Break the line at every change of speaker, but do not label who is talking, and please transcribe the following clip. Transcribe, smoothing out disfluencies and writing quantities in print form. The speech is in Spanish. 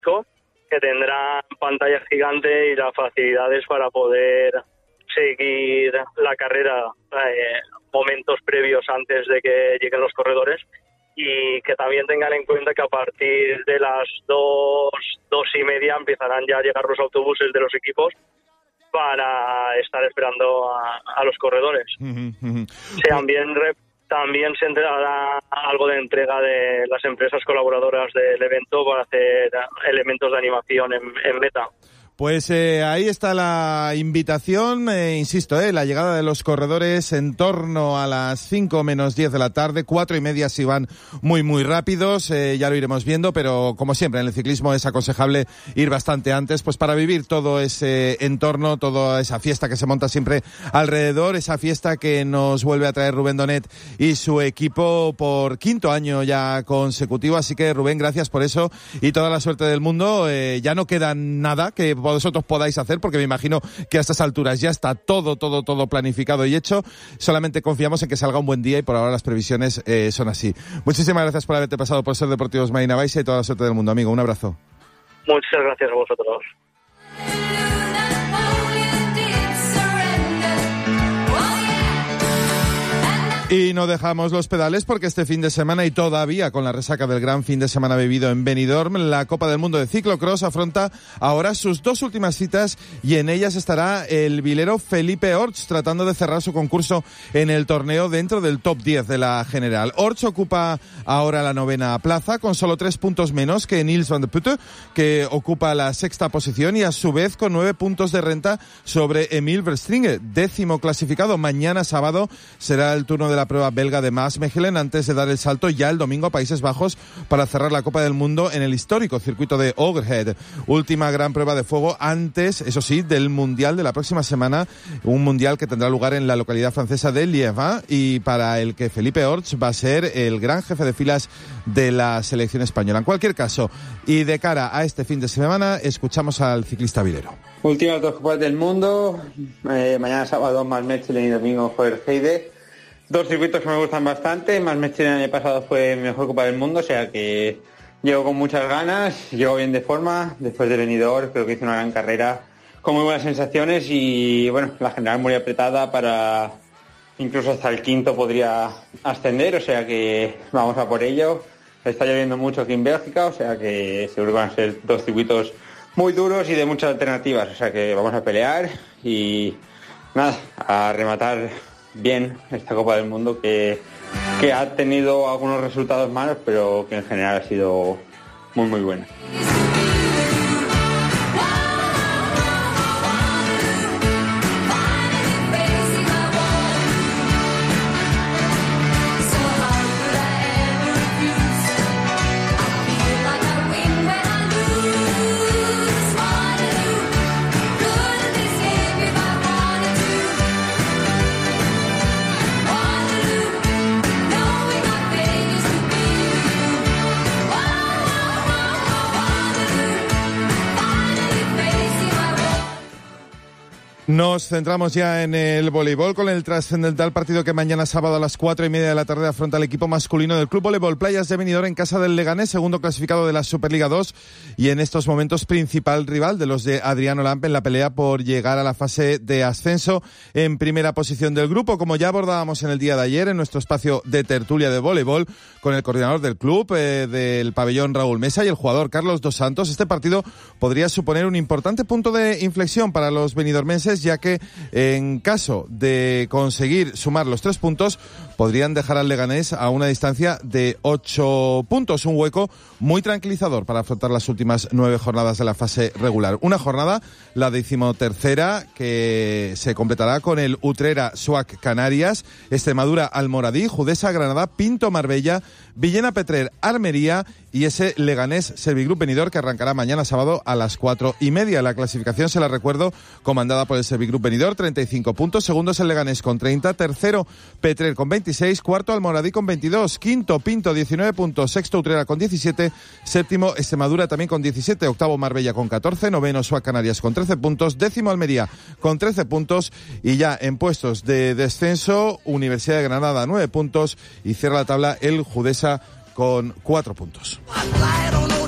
que tendrá pantalla gigante y las facilidades para poder seguir la carrera momentos previos antes de que lleguen los corredores, y que también tengan en cuenta que a partir de las 2:30 empezarán ya a llegar los autobuses de los equipos para estar esperando a los corredores. También se entregará algo de entrega de las empresas colaboradoras del evento para hacer elementos de animación en meta.
Pues ahí está la invitación, insisto, la llegada de los corredores en torno a las 5 menos 10 de la tarde, 4:30 si van muy muy rápidos, ya lo iremos viendo, pero como siempre en el ciclismo es aconsejable ir bastante antes, pues para vivir todo ese entorno, toda esa fiesta que se monta siempre alrededor, esa fiesta que nos vuelve a traer Rubén Donet y su equipo por 5º año ya consecutivo, así que Rubén, gracias por eso y toda la suerte del mundo. Ya no queda nada que vosotros podáis hacer, porque me imagino que a estas alturas ya está todo planificado y hecho. Solamente confiamos en que salga un buen día y por ahora las previsiones son así. Muchísimas gracias por haberte pasado por Ser Deportivos Marina Baixa y toda la suerte del mundo, amigo. Un abrazo.
Muchas gracias a vosotros.
Y no dejamos los pedales porque este fin de semana y todavía con la resaca del gran fin de semana vivido en Benidorm, la Copa del Mundo de Ciclocross afronta ahora sus 2 últimas citas y en ellas estará el vilero Felipe Orts tratando de cerrar su concurso en el torneo dentro del top 10 de la general. Orts ocupa ahora la 9ª plaza con solo 3 puntos menos que Nils van der Putte, que ocupa la 6ª posición y a su vez con 9 puntos de renta sobre Emil Verstringe, 10º clasificado. Mañana sábado será el turno de la prueba belga de Maasmechelen antes de dar el salto ya el domingo a Países Bajos para cerrar la Copa del Mundo en el histórico circuito de Overhead. Última gran prueba de fuego antes, eso sí, del Mundial de la próxima semana, un Mundial que tendrá lugar en la localidad francesa de Liévin y para el que Felipe Orts va a ser el gran jefe de filas de la selección española. En cualquier caso, y de cara a este fin de semana, escuchamos al ciclista vilero.
Últimas 2 Copas del Mundo, mañana sábado Maasmechelen y domingo Overhead. 2 circuitos que me gustan bastante. Maasmechelen el año pasado fue mi mejor Copa del Mundo, o sea que llego con muchas ganas, llego bien de forma. Después de Benidorm creo que hice una gran carrera con muy buenas sensaciones y bueno, la general muy apretada para incluso hasta el 5º podría ascender, o sea que vamos a por ello. Está lloviendo mucho aquí en Bélgica, o sea que seguro que van a ser 2 circuitos muy duros y de muchas alternativas, o sea que vamos a pelear y nada, a rematar bien esta Copa del Mundo que ha tenido algunos resultados malos, pero que en general ha sido muy muy buena.
Nos centramos ya en el voleibol con el trascendental partido que mañana sábado a las 4:30 de la tarde afronta el equipo masculino del Club Voleibol Playas de Benidorm en casa del Leganés, segundo clasificado de la Superliga 2 y en estos momentos principal rival de los de Adriano Lampe en la pelea por llegar a la fase de ascenso en primera posición del grupo. Como ya abordábamos en el día de ayer en nuestro espacio de tertulia de voleibol con el coordinador del club del pabellón Raúl Mesa y el jugador Carlos Dos Santos, este partido podría suponer un importante punto de inflexión para los benidormenses, ya que en caso de conseguir sumar los 3 puntos podrían dejar al Leganés a una distancia de 8 puntos, un hueco muy tranquilizador para afrontar las últimas 9 jornadas de la fase regular. Una jornada, la 13ª, que se completará con el Utrera Suac Canarias, Extremadura Almoradí, Judesa Granada, Pinto Marbella, Villena Petrer Armería y ese Leganés Servigroup Benidorm que arrancará mañana sábado a las 4:30. La clasificación, se la recuerdo, comandada por el Servigroup Benidorm, 35 puntos, segundo es el Leganés con 30, tercero Petrer con 26, cuarto Almoradí con 22, quinto Pinto 19 puntos, sexto Utrera con 17, séptimo Extremadura también con 17, octavo Marbella con 14, noveno Suac Canarias con 13 puntos, décimo Almería con 13 puntos y ya en puestos de descenso Universidad de Granada 9 puntos y cierra la tabla el Judesa con 4 puntos.